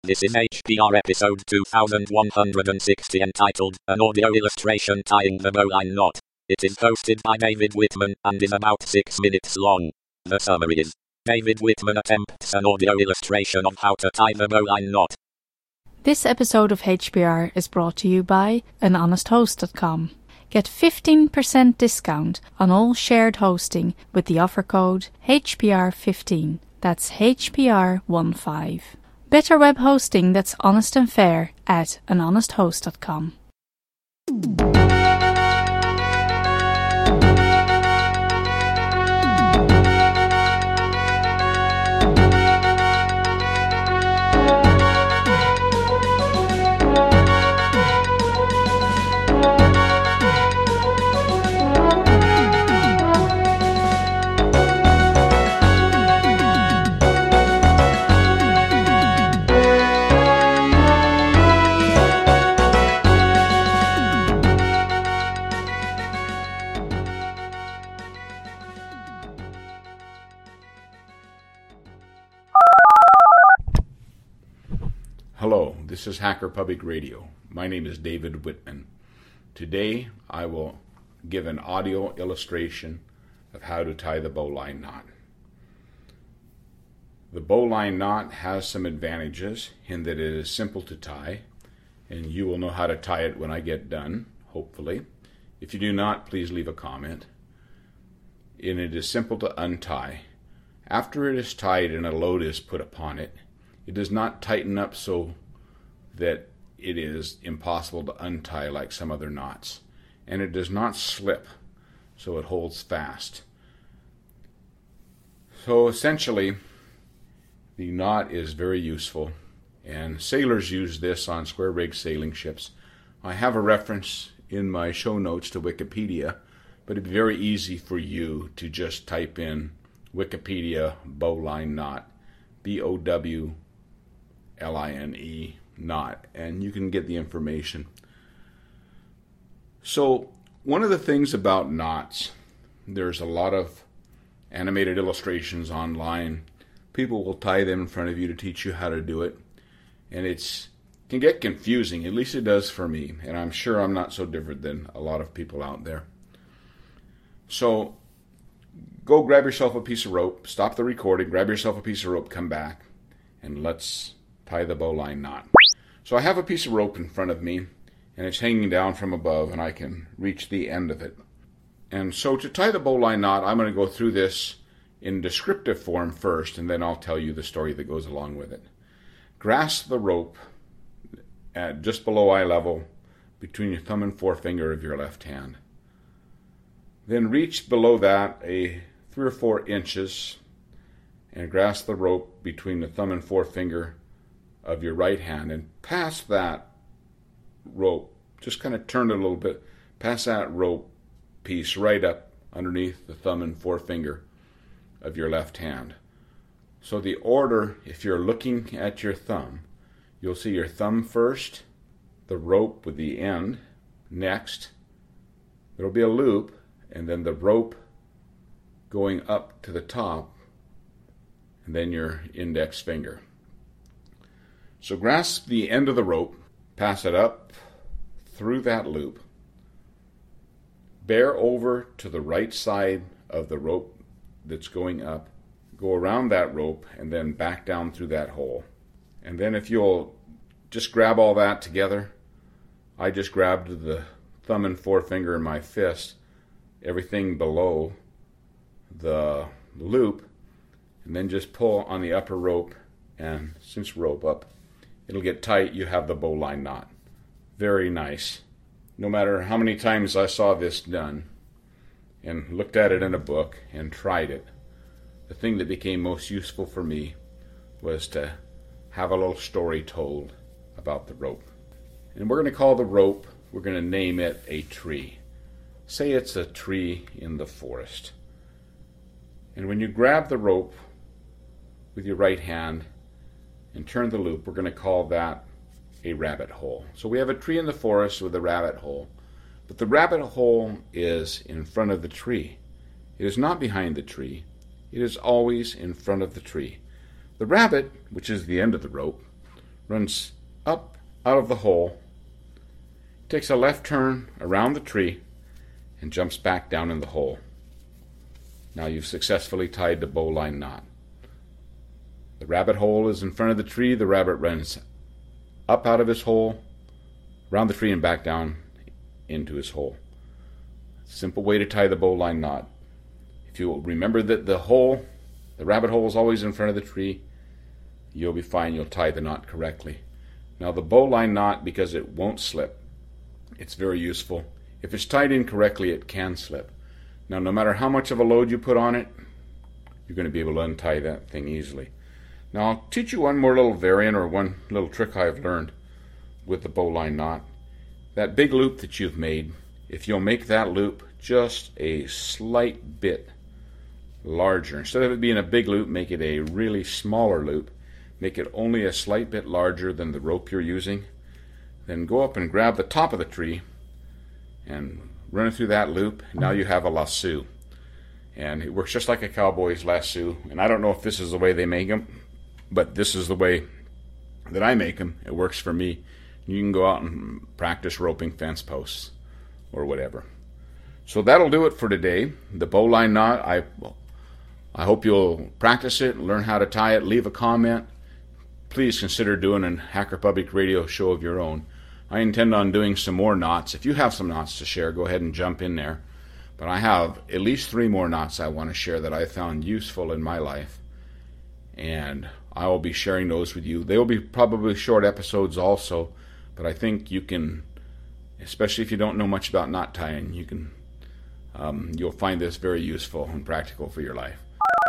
This is HPR episode 2160 entitled, An Audio Illustration Tying the Bowline Knot. It is hosted by David Whitman and is about 6 minutes long. The summary is, David Whitman attempts an audio illustration of how to tie the bowline knot. This episode of HPR is brought to you by anhonesthost.com. Get 15% discount on all shared hosting with the offer code HPR15. That's HPR15. Better web hosting that's honest and fair at anhonesthost.com. Hello, this is Hacker Public Radio. My name is David Whitman. Today I will give an audio illustration of how to tie the bowline knot. The bowline knot has some advantages in that it is simple to tie, and you will know how to tie it when I get done, hopefully. If you do not, please leave a comment. And it is simple to untie. After it is tied and a load is put upon it, it does not tighten up so that it is impossible to untie like some other knots. And it does not slip, so it holds fast. So essentially, the knot is very useful, and sailors use this on square rig sailing ships. I have a reference in my show notes to Wikipedia, but it'd be very easy for you to just type in Wikipedia bowline knot, BOWLINE knot, and you can get the information. So one of the things about knots, there's a lot of animated illustrations online. People will tie them in front of you to teach you how to do it, and it can get confusing. At least it does for me, and I'm sure I'm not so different than a lot of people out there. So go grab yourself a piece of rope, stop the recording, grab yourself a piece of rope, come back, and let's tie the bowline knot. So I have a piece of rope in front of me, and it's hanging down from above, and I can reach the end of it. And so to tie the bowline knot, I'm going to go through this in descriptive form first, and then I'll tell you the story that goes along with it. Grasp the rope at just below eye level between your thumb and forefinger of your left hand. Then reach below that 3 or 4 inches and grasp the rope between the thumb and forefinger of your right hand, and pass that rope, just kind of turn it a little bit, pass that rope piece right up underneath the thumb and forefinger of your left hand. So the order, if you're looking at your thumb, you'll see your thumb first, the rope with the end next, there'll be a loop, and then the rope going up to the top, and then your index finger. So grasp the end of the rope, pass it up through that loop, bear over to the right side of the rope that's going up, go around that rope, and then back down through that hole. And then if you'll just grab all that together, I just grabbed the thumb and forefinger in my fist, everything below the loop, and then just pull on the upper rope and cinch rope up. It'll get tight. You have the bowline knot. Very nice. No matter how many times I saw this done and looked at it in a book and tried it, the thing that became most useful for me was to have a little story told about the rope. And we're going to call the rope, we're going to name it a tree. Say it's a tree in the forest. And when you grab the rope with your right hand and turn the loop, we're going to call that a rabbit hole. So we have a tree in the forest with a rabbit hole, but the rabbit hole is in front of the tree. It is not behind the tree. It is always in front of the tree. The rabbit, which is the end of the rope, runs up out of the hole, takes a left turn around the tree, and jumps back down in the hole. Now you've successfully tied the bowline knot. The rabbit hole is in front of the tree. The rabbit runs up out of his hole, around the tree, and back down into his hole. Simple way to tie the bowline knot. If you remember that the rabbit hole is always in front of the tree, you'll be fine. You'll tie the knot correctly. Now the bowline knot, because it won't slip, it's very useful. If it's tied incorrectly, it can slip. Now, no matter how much of a load you put on it, you're going to be able to untie that thing easily. Now, I'll teach you one more little variant or one little trick I've learned with the bowline knot. That big loop that you've made, if you'll make that loop just a slight bit larger, instead of it being a big loop, make it a really smaller loop. Make it only a slight bit larger than the rope you're using. Then go up and grab the top of the tree and run it through that loop. Now you have a lasso. And it works just like a cowboy's lasso. And I don't know if this is the way they make them, but this is the way that I make them. It works for me. You can go out and practice roping fence posts or whatever. So that'll do it for today. The bowline knot, I hope you'll practice it, learn how to tie it, leave a comment. Please consider doing a Hacker Public Radio show of your own. I intend on doing some more knots. If you have some knots to share, go ahead and jump in there. But I have at least 3 more knots I want to share that I found useful in my life. And I will be sharing those with you. They will be probably short episodes also, but I think you can, especially if you don't know much about knot tying, you'll find this very useful and practical for your life.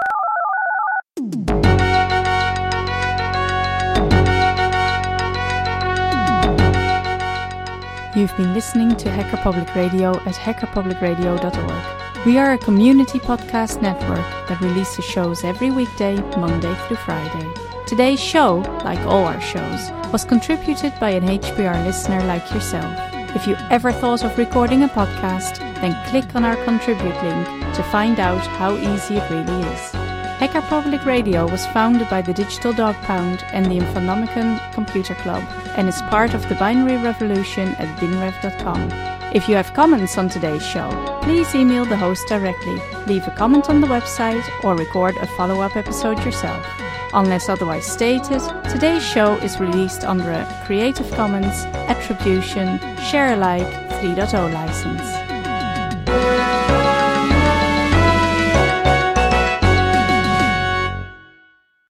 You've been listening to Hacker Public Radio at hackerpublicradio.org. We are a community podcast network that releases shows every weekday, Monday through Friday. Today's show, like all our shows, was contributed by an HPR listener like yourself. If you ever thought of recording a podcast, then click on our contribute link to find out how easy it really is. Hacker Public Radio was founded by the Digital Dog Pound and the Infonomicon Computer Club and is part of the binary revolution at binrev.com. If you have comments on today's show, please email the host directly, leave a comment on the website, or record a follow-up episode yourself. Unless otherwise stated, today's show is released under a Creative Commons Attribution Share Alike 3.0 license.